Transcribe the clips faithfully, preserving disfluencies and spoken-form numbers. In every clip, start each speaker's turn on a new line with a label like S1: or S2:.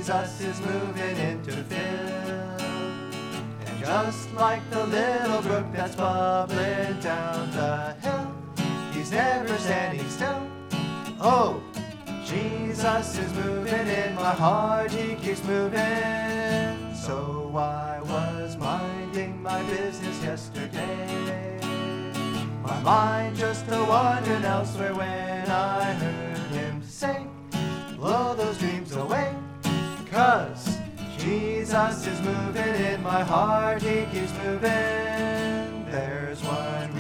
S1: Jesus is moving into Phil. And just like the little brook that's bubbling down the hill, he's never standing still. Oh, Jesus is moving in my heart, he keeps moving. So I was minding my business yesterday, my mind just a wandering elsewhere, when I heard him say, blow those dreams away. 'Cause Jesus is moving in my heart, he keeps moving. There's one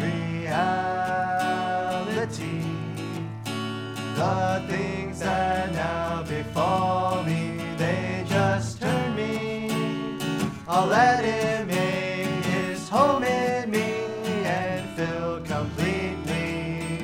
S1: reality, the things that now befall me, they just turn me. I'll let him make his home in me and fill completely.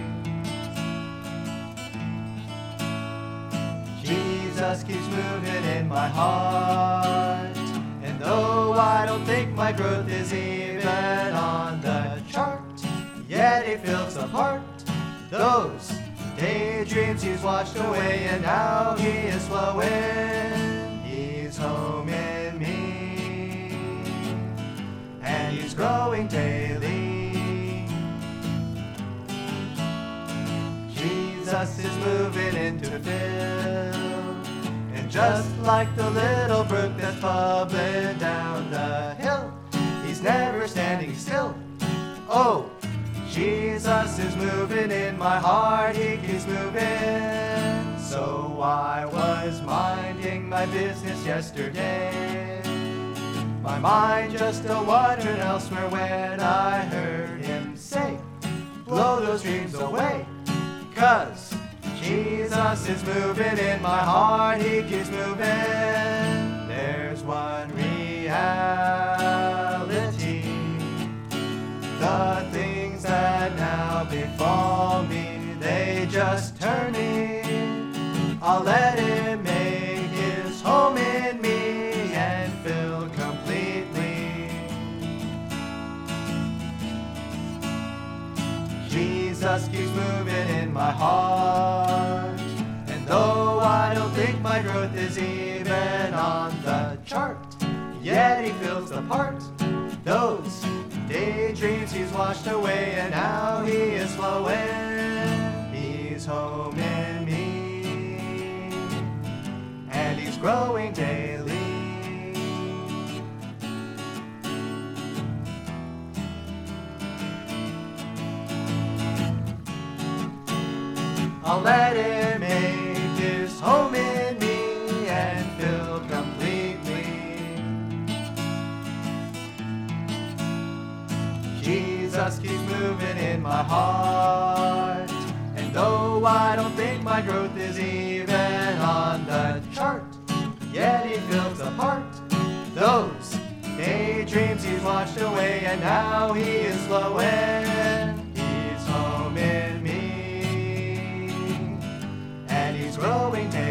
S1: Jesus keeps moving in my heart, and though I don't think my growth is even on the chart, yet he fills apart those daydreams he's washed away, and now he is flowing. He's home in me, and he's growing daily. Jesus is moving into the fill, and just like the little brook that's bubbling down the hill, he's never standing still. Oh, Jesus is moving in my heart, he keeps moving. So I was minding my business yesterday, my mind just a wandering elsewhere, when I heard him say, blow those dreams away. 'Cause Jesus is moving in my heart, he keeps moving. There's one reality, the things that now befall me, they just turn me. I'll let him make his home in me and fill completely. Jesus keeps moving in my heart, and though I don't think my growth is even on the chart, yet he fills the part. Those daydreams he's washed away, and now he is flowing. He's home in me, and he's growing daily. I'll let him make his home in me and fill completely. Jesus keeps moving in my heart, and though I don't think my growth is even on the chart, yet he fills the part. Those daydreams he's washed away, and now he is flowing. He's home in me, and he's growing daily.